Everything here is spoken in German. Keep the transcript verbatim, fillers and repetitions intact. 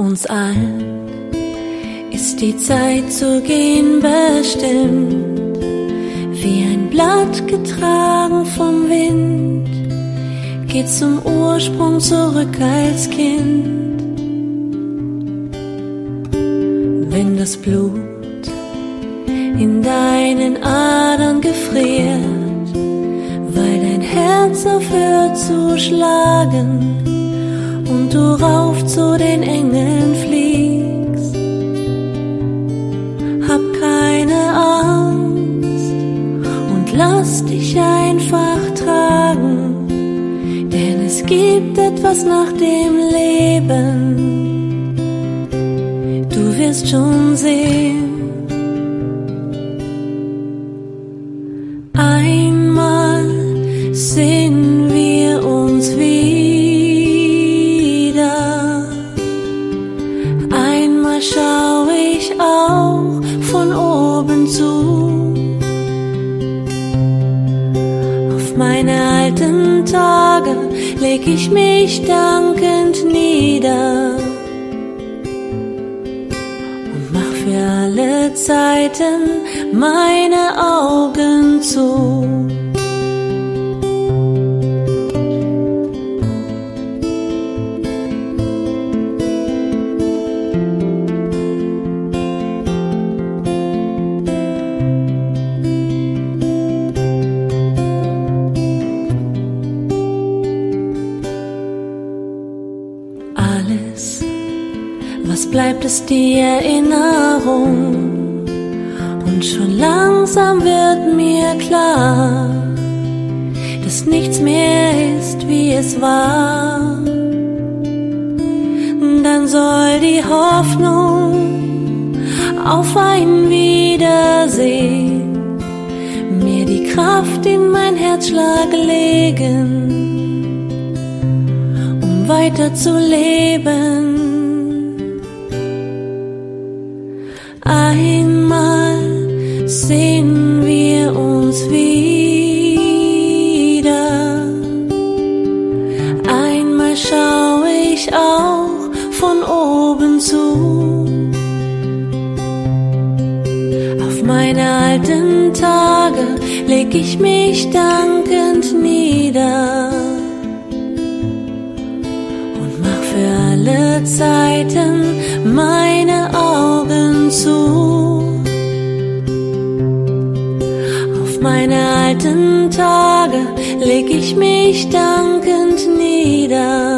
uns allen ist die Zeit zu gehen bestimmt, wie ein Blatt getragen vom Wind, geht zum Ursprung zurück als Kind. Wenn das Blut in deinen Adern gefriert, weil dein Herz aufhört zu schlagen und du rauf zu den Engeln fliegst, hab keine Angst und lass dich einfach tragen, denn es gibt etwas nach dem Leben, du wirst schon sehen. Einmal sehen wir uns wieder, einmal schau ich auch von oben zu, auf meine alten Tage leg ich mich dankend nieder und mach für alle Zeiten meine Augen zu. Alles, was bleibt, ist die Erinnerung. Und schon langsam wird mir klar, dass nichts mehr ist, wie es war. Dann soll die Hoffnung auf ein Wiedersehen mir die Kraft in mein Herzschlag legen, um weiter zu leben. Einmal sehen wir uns wieder, einmal schau ich auch von oben zu, auf meine alten Tage leg ich mich dankend nieder und mach für alle Zeiten meine Augen zu. Meine alten Tage leg ich mich dankend nieder